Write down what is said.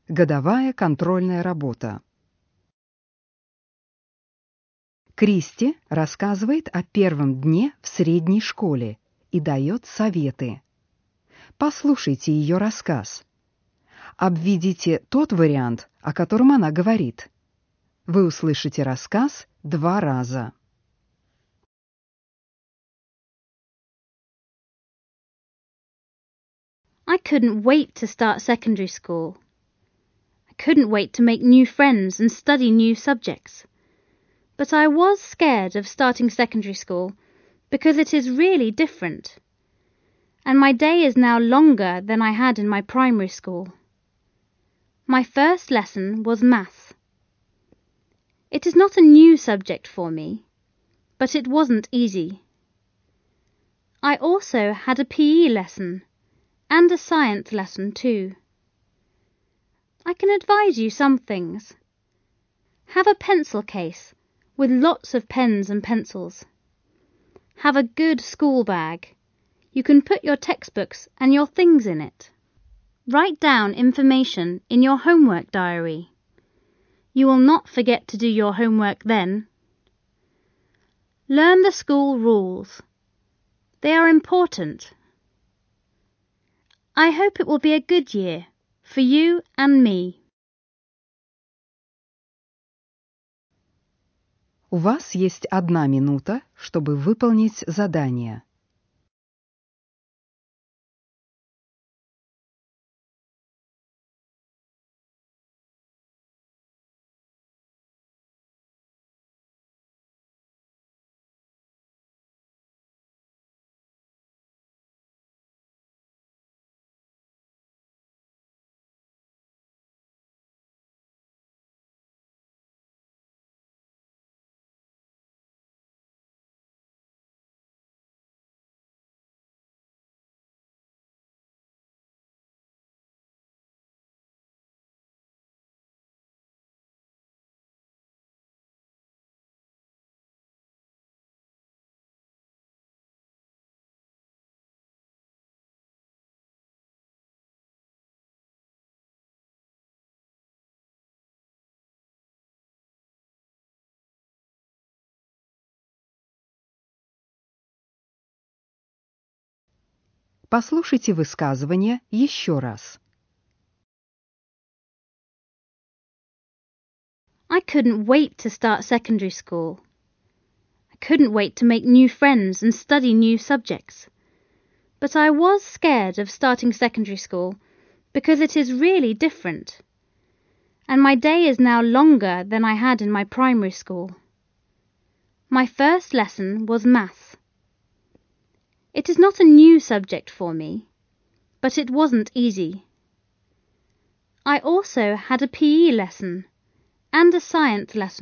Годовая контрольная работа. Кристи рассказывает о первом дне в средней школе и дает советы. Послушайте ее рассказ. Обведите тот вариант, о котором она говорит. Вы услышите рассказ 2 раза. I couldn't wait to start secondary school. I couldn't wait to make new friends and study new subjects. But I was scared of starting secondary school because it is really different. And my day is now longer than I had in my primary school. My first lesson was math. It is not a new subject for me, but it wasn't easy. I also had a PE lesson and a science lesson too. I can advise you some things. Have a pencil case with lots of pens and pencils. Have a good school bag. You can put your textbooks and your things in it. Write down information in your homework diary. You will not forget to do your homework then. Learn the school rules. They are important. I hope it will be a good year for you and me. У вас есть 1 минута, чтобы выполнить задание. Послушайте высказывание еще раз. I couldn't wait to start secondary school. I couldn't wait to make new friends and study new subjects. But I was scared of starting secondary school because it is really different. And my day is now longer than I had in my primary school. My first lesson was math. It is not a new subject for me, but it wasn't easy. I also had a PE lesson and a science lesson